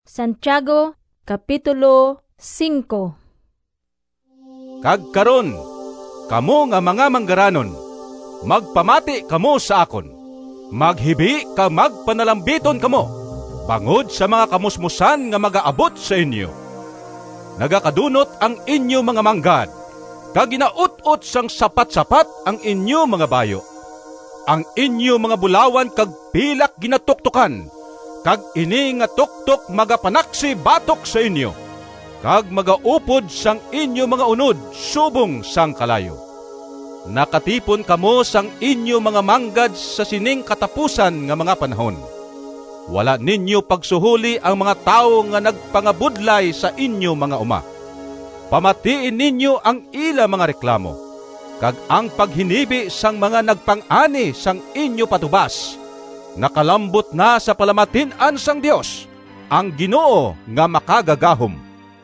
Santiago, Kapitulo 5. Kag karon, kamo nga mga manggaranon, magpamati kamo sa akon. Maghibi ka magpanalambiton kamo, bangod sa mga kamusmusan nga magaabot sa inyo. Nagakadunot ang inyo mga manggad, kag ginaut-ot sang sapat-sapat ang inyo mga bayo. Ang inyo mga bulawan kag pilak ginatuktukan, kag ini nga tuktok magapanaksi batok sa inyo, kag magaupod sang inyo mga unod subong sang kalayo. Nakatipon kamo sang inyo mga manggad sa sining katapusan nga mga panahon. Wala ninyo pagsuhuli ang mga tao nga nagpangabudlay sa inyo mga uma. Pamatiin ninyo ang ila mga reklamo, kag ang paghinibi sang mga nagpang-ani sang inyo patubas. Nakalambot na sa palamatian sang Dios, ang Ginoo nga makagagahom.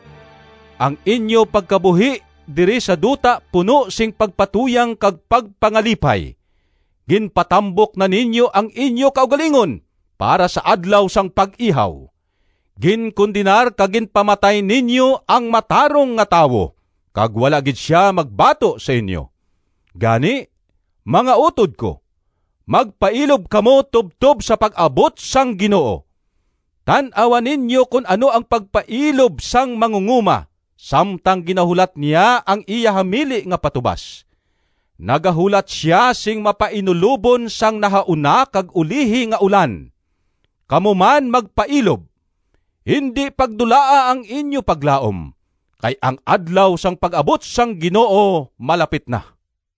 Ang inyo pagkabuhi diri sa duta puno sing pagpatuyang kag pagpangalipay. Ginpatambok na ninyo ang inyo kaugalingon para sa adlaw sang pag-ihaw. Ginkondinar kag ginpamatay ninyo ang matarong nga tawo, kag wala gid siya magbato sa inyo. Gani, mga utod ko, magpailob kamo tubtob sa pag-abot sang Ginoo. Tan-awan ninyo kung ano ang pagpailob sang mangunguma, samtang ginahulat niya ang iya hamili nga patubas. Nagahulat siya sing mapainulubon sang nahauna kag ulihi nga ulan. Kamo man magpailob, hindi pagdulaa ang inyo paglaom, kay ang adlaw sang pag-abot sang Ginoo malapit na.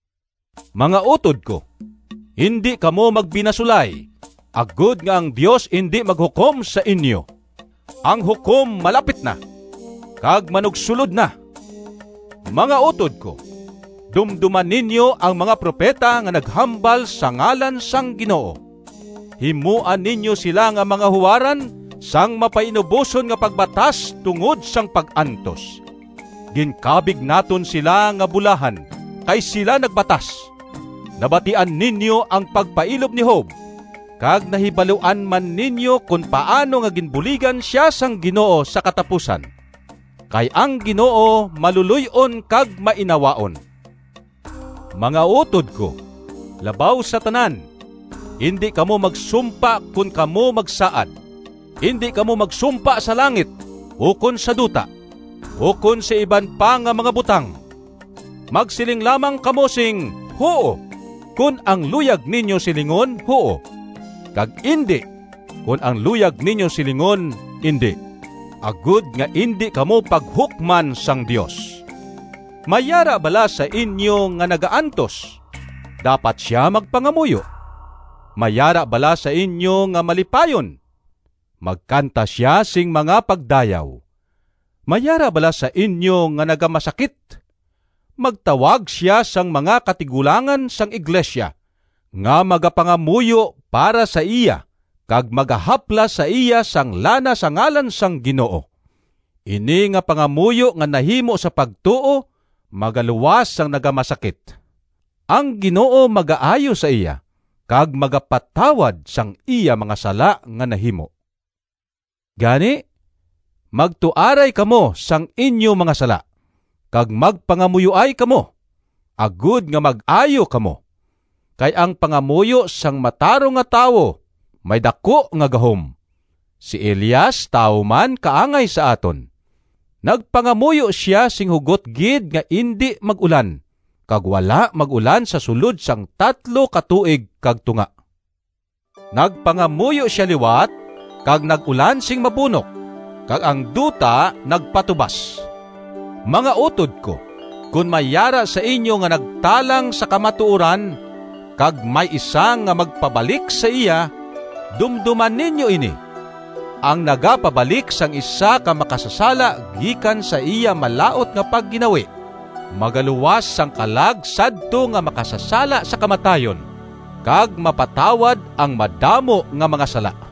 Mga utod ko, hindi kamo magbinasulay, agud nga ang Dios hindi maghukom sa inyo. Ang hukom malapit na, kag manugsulod na. Mga utod ko, dumduman ninyo ang mga propeta nga naghambal sa ngalan sang Ginoo. Himuan ninyo sila nga mga huwaran sang mapainubuson nga pagbatas tungod sang pag-antos. Ginkabig naton sila nga bulahan, kay sila nagbatas. Nabatian ninyo ang pagpailob ni Job, kag nahibaluan man ninyo kung paano nga ginbuligan siya sang Ginoo sa katapusan. Kay ang Ginoo maluluyon kag mainawaon. Mga utod ko, labaw sa tanan, hindi kamo magsumpa kung kamo magsaad. Hindi kamo magsumpa sa langit, ukon sa duta, ukon sa iban pa nga mga butang. Magsiling lamang kamo sing, "Hoo," kung ang luyag ninyo silingon, "Hoo." Kag hindi, kung ang luyag ninyo silingon, "Hindi." Agud nga hindi kamo paghukman sang Dios. Mayara bala sa inyo nga nagaantos, dapat siya magpangamuyo. Mayara bala sa inyo nga malipayon, magkanta siya sing mga pagdayaw. Mayara bala sa inyo nga nagamasakit, magtawag siya sang mga katigulangan sang iglesia, nga magapangamuyo para sa iya, kag magahapla sa iya sang lana sa ngalan sang Ginoo. Ini nga pangamuyo nga nahimo sa pagtuo, magaluwas sang nagamasakit. Ang Ginoo magaayo sa iya, kag magapatawad sang iya mga sala nga nahimo. Gani, magtuaray kamo sang inyo mga sala, kag magpangamuyuay kamo, agud nga mag-ayo kamo. Kay ang pangamuyo sang matarong nga tawo, may dako nga gahom. Si Elias tao man kaangay sa aton. Nagpangamuyo siya sing hugot gid nga indi magulan, kag wala magulan sa sulod sang 3 katuig kag tunga. Nagpangamuyo siya liwat, kag nagulan sing mabunok, kag ang duta nagpatubas. Mga utod ko, kung mayara sa inyo nga nagtalang sa kamatuoran, kag may isa nga magpabalik sa iya, dumduman ninyo ini. Ang nagapabalik sang isa ka makasasala gikan sa iya malaot nga pagginawi, magaluwas sang kalag sadto nga makasasala sa kamatayon, kag mapatawad ang madamo nga mga sala.